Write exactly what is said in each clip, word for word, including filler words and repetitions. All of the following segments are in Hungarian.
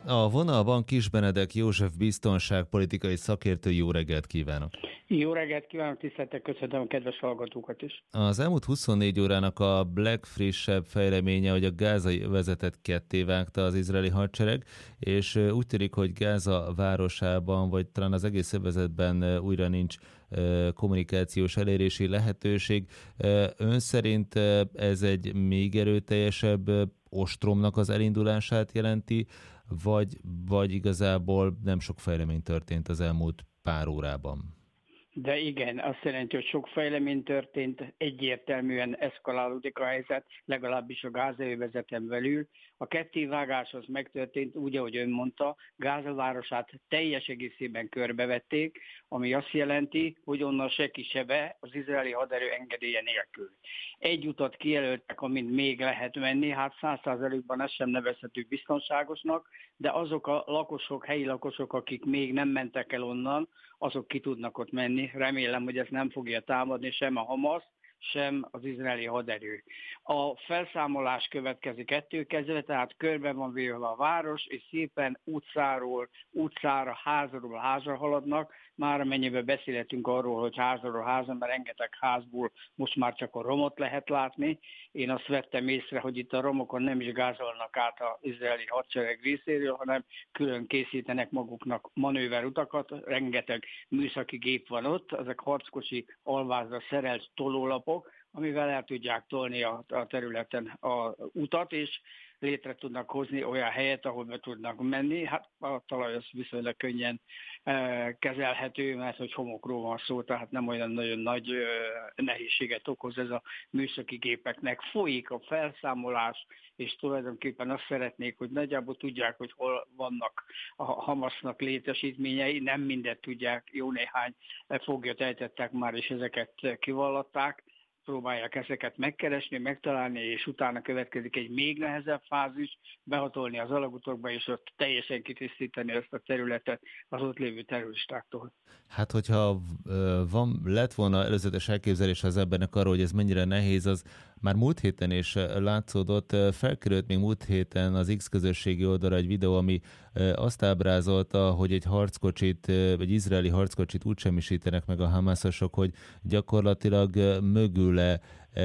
A vonalban Kis Benedek József biztonságpolitikai szakértő, jó reggelt kívánok! Jó reggelt kívánok, tiszteltek, köszönöm a kedves hallgatókat is. Az elmúlt huszonnégy órának a legfrissebb fejleménye, hogy a gázai övezetet kettévágta az izraeli hadsereg, és úgy tűnik, hogy Gáza városában, vagy talán az egész övezetben újra nincs kommunikációs elérési lehetőség. Ön szerint ez egy még erőteljesebb ostromnak az elindulását jelenti, vagy, vagy igazából nem sok fejlemény történt az elmúlt pár órában? De igen, azt jelenti, hogy sok fejlemény történt, egyértelműen eszkalálódik a helyzet, legalábbis a gázai övezeten belül. A kettévágás az megtörtént úgy, ahogy ön mondta, Gáza városát teljes egészében körbevették, ami azt jelenti, hogy onnan se ki se be az izraeli haderő engedélye nélkül. Egy utat kijelöltek, amint még lehet menni, hát száz százalékban ez sem nevezhető biztonságosnak, de azok a lakosok, helyi lakosok, akik még nem mentek el onnan, azok ki tudnak ott menni. Remélem, hogy ez nem fogja támadni sem a Hamasz, sem az izraeli haderő. A felszámolás következik ettől kezdve, tehát körbe van véve a város, és szépen utcáról utcára, házról házra haladnak. Már amennyiben beszélhetünk arról, hogy házról házra, mert rengeteg házból most már csak a romot lehet látni. Én azt vettem észre, hogy itt a romokon nem is gázolnak át az izraeli hadsereg részéről, hanem külön készítenek maguknak manőverutakat, rengeteg műszaki gép van ott, ezek harckocsi alvázra szerelt tolólapok, amivel el tudják tolni a, a területen a utat, és létre tudnak hozni olyan helyet, ahol be tudnak menni. Hát a talaj az viszonylag könnyen e, kezelhető, mert hogy homokról van szó, tehát nem olyan nagyon nagy e, nehézséget okoz ez a műszaki gépeknek. Folyik a felszámolás, és tulajdonképpen azt szeretnék, hogy nagyjából tudják, hogy hol vannak a Hamasznak létesítményei, nem mindet tudják, jó néhány foglyot ejtettek már, és ezeket kivallatták. Próbálják ezeket megkeresni, megtalálni, és utána következik egy még nehezebb fázis, behatolni az alagutokba, és ott teljesen kitisztítani ezt a területet az ott lévő terroristáktól. Hát, hogyha van, lett volna előzetes elképzelés az embernek arról, hogy ez mennyire nehéz, az már múlt héten is látszódott. Felkerült még múlt héten az X közösségi oldalra egy videó, ami azt ábrázolta, hogy egy harckocsit, egy izraeli harckocsit úgy semmisítenek meg a hamászosok, hogy gyakorlatilag mögüle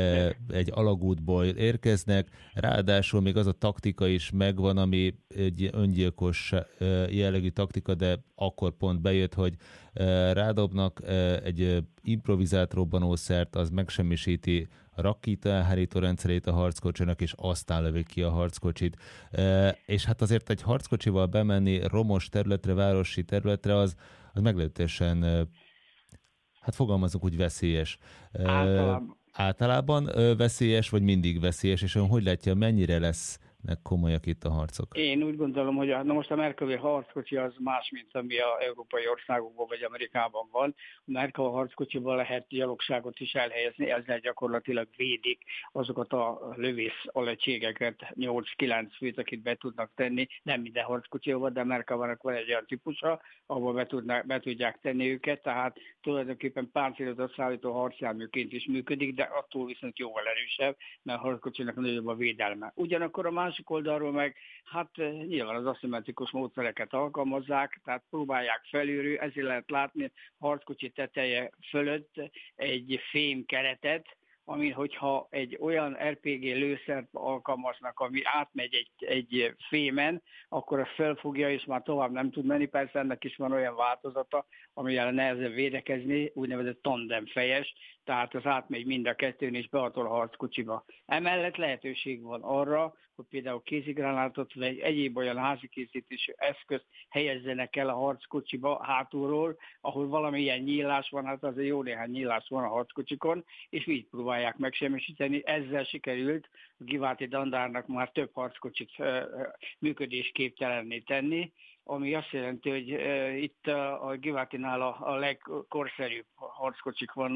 egy alagútból érkeznek, ráadásul még az a taktika is megvan, ami egy öngyilkos jellegű taktika, de akkor pont bejött, hogy rádobnak egy improvizált robbanószert, az megsemmisíti a rakéta elhárító rendszerét a harckocsinak, és aztán lövik ki a harckocsit. És hát azért egy harckocsival bemenni romos területre, városi területre, az, az meglehetősen, hát fogalmazunk úgy, veszélyes. Általában. Általában veszélyes, vagy mindig veszélyes, és ön hogy látja, mennyire lesznek komolyak itt a harcok? Én úgy gondolom, hogy a, na most a Merkava harckocsi az más, mint ami a európai országokban vagy Amerikában van. A Merkava harckocsiban lehet gyalogságot is elhelyezni, ezzel gyakorlatilag védik azokat a lövész alegységeket, nyolc-kilenc főt, akit be tudnak tenni. Nem minden harckocsival, de a Merkavának van egy olyan típusa, ahol be, tudnak, be tudják tenni őket, tehát tulajdonképpen páncélozott szállító harcjárműként is működik, de attól viszont jóval erősebb, mert a harckocsinak nagyobb a védelme. Ugyanakkor a másik oldalról meg, hát nyilván az aszimmetrikus módszereket alkalmazzák, tehát próbálják felülről, ezért lehet látni harckocsi teteje fölött egy fém keretet, ami hogyha egy olyan er pé gé lőszert alkalmaznak, ami átmegy egy, egy fémen, akkor az felfogja, és már tovább nem tud menni. Persze ennek is van olyan változata, amivel nehezebb védekezni, úgynevezett tandemfejes, tehát az átmegy mind a kettőn, és behatol a harckocsiba. Emellett lehetőség van arra, hogy például kézigránátot vagy egyéb olyan házi készítésű eszközt helyezzenek el a harckocsiba hátulról, ahol valamilyen nyílás van, hát azért jó néhány nyílás van a harckocsikon, és így próbálják megsemmisíteni. Ezzel sikerült a Giváti Dandárnak már több harckocsit működésképtelenné tenni, ami azt jelenti, hogy itt a Givátinál a legkorszerűbb harckocsik vannak,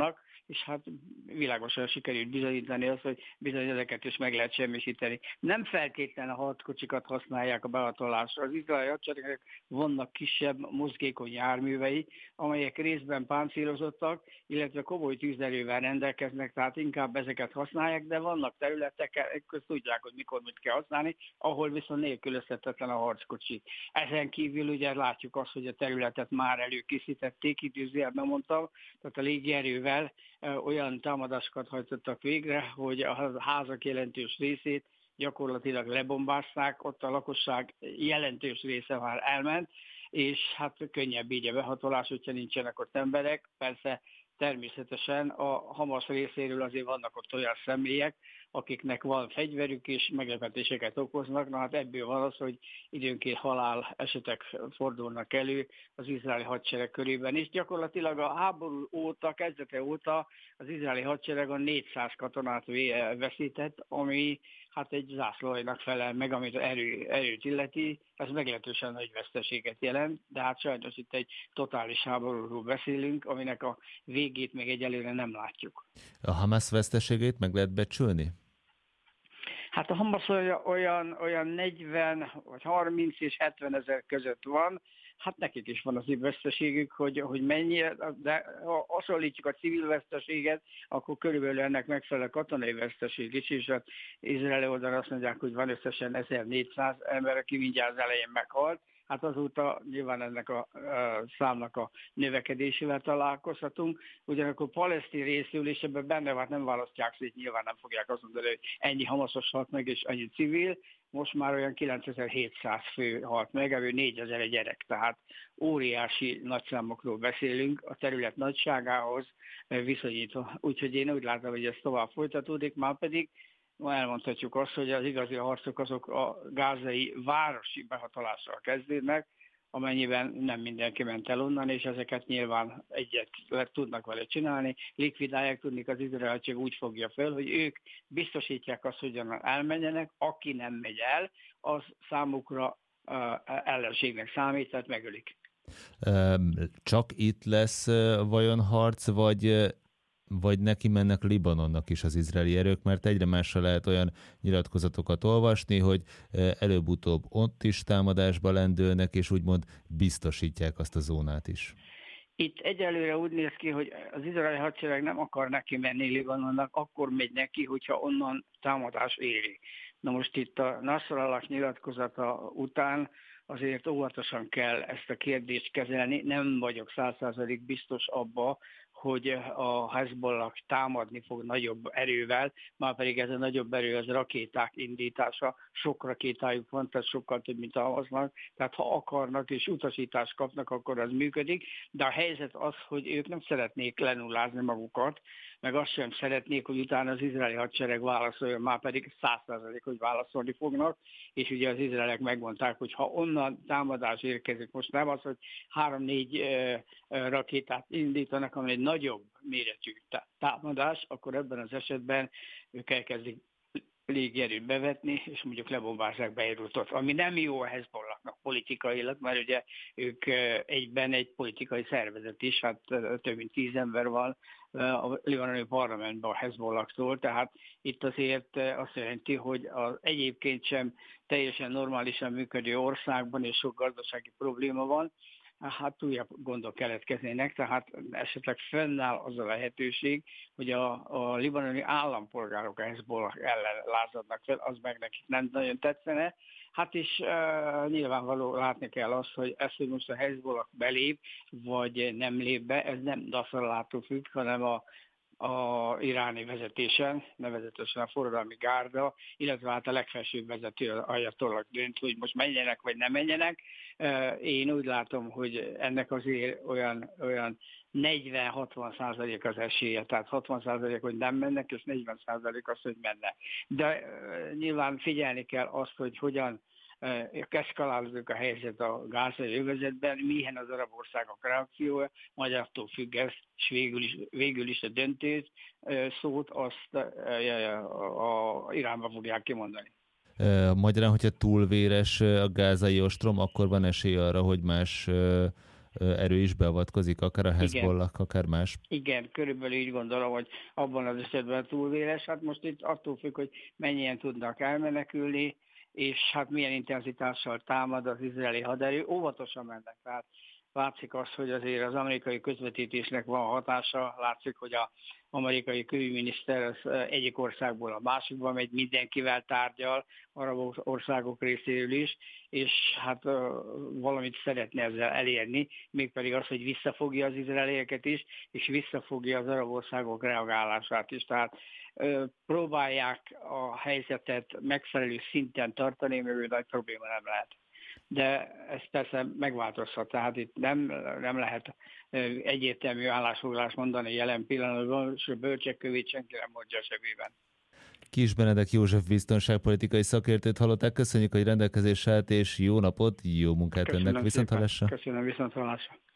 és hát világosan sikerült bizonyítani azt, hogy bizony ezeket is meg lehet semmisíteni. Nem feltétlenül a harckocsikat használják a behatolásra. Az izraeli hadseregnek vannak kisebb, mozgékony járművei, amelyek részben páncélozottak, illetve komoly tűzerővel rendelkeznek, tehát inkább ezeket használják, de vannak területek, közt tudják, hogy mikor mit kell használni, ahol viszont nélkülözhetetlen a harckocsi. Ezen kívül ugye látjuk azt, hogy a területet már előkészítették, időzőjelben mondtam, tehát a légierővel olyan támadásokat hajtottak végre, hogy a házak jelentős részét gyakorlatilag lebombázták, ott a lakosság jelentős része már elment, és hát könnyebb így a behatolás, hogyha nincsenek ott emberek. Persze természetesen a Hamas részéről azért vannak ott olyan személyek, akiknek van fegyverük és meglepetéseket okoznak. Na hát ebből van az, hogy időnként halál esetek fordulnak elő az izraeli hadsereg körében is. Gyakorlatilag a háború óta, kezdete óta az izraeli hadsereg a négyszáz katonát veszített, ami hát egy zászlóajnak felel meg, amit erő, erőt illeti. Ez meglehetősen nagy veszteséget jelent, de hát sajnos itt egy totális háborúról beszélünk, aminek a végét még egyelőre nem látjuk. A Hamas veszteségét meg lehet becsülni? Hát a Hamas olyan, olyan, olyan negyven, vagy harminc és hetven ezer között van. Hát nekik is van az veszteségük, hogy, hogy mennyi, de ha hasonlítjuk a civil veszteséget, akkor körülbelül ennek megfelel a katonai veszteség is, és az izraeli oldalon azt mondják, hogy van összesen ezernégyszáz ember, aki mindjárt az elején meghalt. Hát azóta nyilván ennek a, a számnak a növekedésével találkozhatunk. Ugyanakkor palesztin részül, és ebben benne van, nem választják szét, nyilván nem fogják azt mondani, hogy ennyi hamasos halt meg, és ennyi civil. Most már olyan kilencezer-hétszáz fő halt meg, ebből négyezer gyerek, tehát óriási nagyszámokról beszélünk a terület nagyságához viszonyítva. Úgyhogy én úgy látom, hogy ez tovább folytatódik, már pedig ma elmondhatjuk azt, hogy az igazi harcok azok a gázai városi behatolással kezdődnek, amennyiben nem mindenki ment el onnan, és ezeket nyilván egyet tudnak vele csinálni. Likvidálják, tudni, az izrael csak úgy fogja fel, hogy ők biztosítják azt, hogy elmenjenek, aki nem megy el, az számukra uh, ellenségnek számít, tehát megölik. Csak itt lesz vajon harc, vagy vagy neki mennek Libanonnak is az izraeli erők, mert egyre másra lehet olyan nyilatkozatokat olvasni, hogy előbb-utóbb ott is támadásba lendülnek, és úgymond biztosítják azt a zónát is. Itt egyelőre úgy néz ki, hogy az izraeli hadsereg nem akar neki menni Libanonnak, akkor megy neki, hogyha onnan támadás éri. Na most itt a Nasrallah nyilatkozata után azért óvatosan kell ezt a kérdést kezelni. Nem vagyok száz százalék biztos abba, hogy a Hezbollah támadni fog nagyobb erővel, már pedig ez a nagyobb erő az rakéták indítása, sok rakétájuk van, tehát sokkal több, mint a Hamasnak, tehát ha akarnak és utasítást kapnak, akkor az működik, de a helyzet az, hogy ők nem szeretnék lenullázni magukat, meg azt sem szeretnék, hogy utána az izraeli hadsereg válaszoljon, már pedig száz százalék, hogy válaszolni fognak, és ugye az izraelek megmondták, hogy ha onnan támadás érkezik, most nem az, hogy három-négy rakétát indítanak, hanem egy nagyobb méretű támadás, akkor ebben az esetben ők elkezdik légierőt bevetni, és mondjuk lebombázzák Beirutot, ami nem jó a Hezbollahnak politikailag, mert ugye ők egyben egy politikai szervezet is, hát több mint tíz ember van a libanoni parlamentben a Hezbollahtól, tehát itt azért azt jelenti, hogy az egyébként sem teljesen normálisan működő országban és sok gazdasági probléma van, hát újabb gondok keletkeznének, tehát esetleg fennáll az a lehetőség, hogy a, a libanoni állampolgárok a Hezbollah ellen lázadnak fel, az meg nekik nem nagyon tetszene. Hát is uh, nyilvánvaló látni kell azt, hogy ez, hogy most a Hezbollah belép, vagy nem lép be, ez nem Nasrallától függ, hanem a a iráni vezetésen, nevezetesen a forradalmi gárda, illetve hát a legfelsőbb vezető ajatollah dönt, hogy most menjenek vagy nem menjenek. Én úgy látom, hogy ennek azért olyan, olyan negyven-hatvan százalék az esélye, tehát hatvan százalék, hogy nem mennek, és negyven százalék az, hogy mennek. De nyilván figyelni kell azt, hogy hogyan eszkalálódik a helyzet a gázai övezetben, milyen az arab országok reakciója, majd attól függ ez, és végül is, végül is a döntő szót azt a, a Iránba fogják kimondani. Magyarán, hogyha túl véres a gázai ostrom, akkor van esély arra, hogy más erő is beavatkozik, akár a Hezbollah, akár más. Igen, körülbelül így gondolom, hogy abban az esetben túlvéles. Hát most itt attól függ, hogy mennyien tudnak elmenekülni, és hát milyen intenzitással támad az izraeli haderő. Óvatosan mennek, tehát látszik az, hogy azért az amerikai közvetítésnek van hatása, látszik, hogy az amerikai külügyminiszter az egyik országból a másikba megy, mindenkivel tárgyal, arab országok részéről is, és hát valamit szeretne ezzel elérni, mégpedig az, hogy visszafogja az izraelieket is, és visszafogja az arab országok reagálását is. Tehát próbálják a helyzetet megfelelő szinten tartani, mert ő nagy probléma nem lehet. De ez persze megváltozhat, tehát itt nem, nem lehet egyértelmű állásfoglalást mondani jelen pillanatban, és a bölcsekkövét senki nem mondja a zsebében. Kiss Benedek József biztonságpolitikai szakértőt hallották, köszönjük, hogy rendelkezésre állt, és jó napot, jó munkát Köszönöm önnek, viszonthallásra. Köszönöm, viszonthallásra.